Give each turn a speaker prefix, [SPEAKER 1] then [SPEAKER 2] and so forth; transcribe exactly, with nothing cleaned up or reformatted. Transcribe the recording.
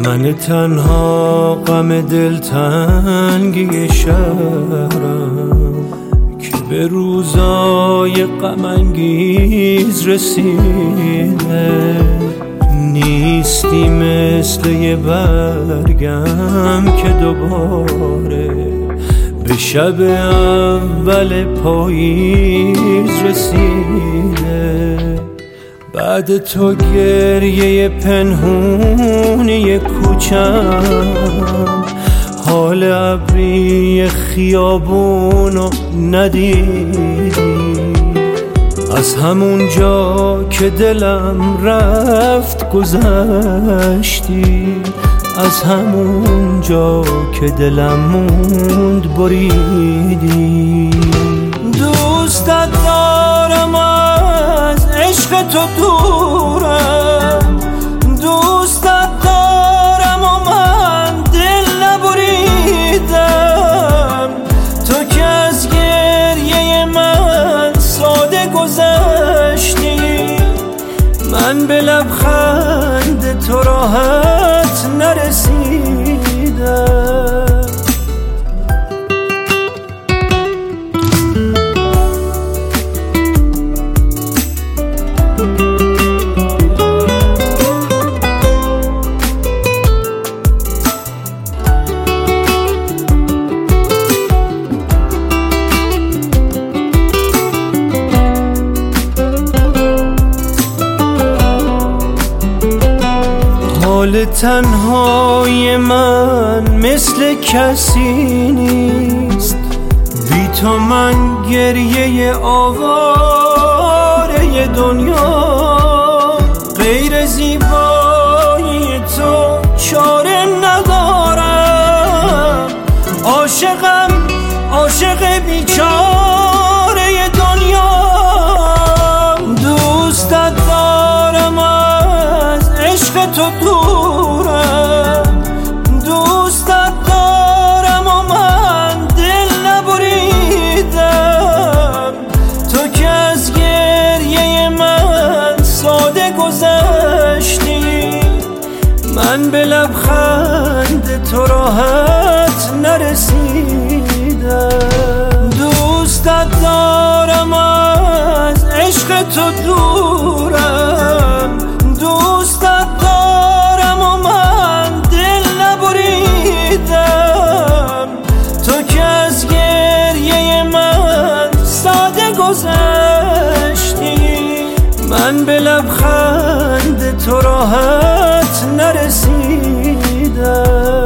[SPEAKER 1] من تنها غم دلتنگی شهرم که به روزای غم انگیز رسیده، نیستی مثل یه برگم که دوباره به شب اول پاییز رسیده. بعد تو گریه پنهونی کوچم، حال ابری خیابونو ندیدی. از همون جا که دلم رفت گذشتی، از همون جا که دلم موند بریدی. دوستت دارم از عشق تو دورم، دوستت دارم و من دل نبریدم. تو که از گریه من ساده گذشتی، من به لبخند تو راحت نرسیدم. حال تنهای من مثل کسی نیست، بی تو من گریه آواره دنیا. غیر زیبایی تو چاره ندارم، عاشقم عاشق بیچاره دنیا. دوستت دارم از عشق تو دورم، دوستت دارم و من دل نبریدم. تو که از گریه من ساده گذشتی، من به لبخند تو راحت نرسیدم. دوستت دارم از عشق تو دورم، دوستت دارم و من دل نبریدم. تو که از گریه من ساده گذشتی، من به لبخند تو راحت نرسیدم.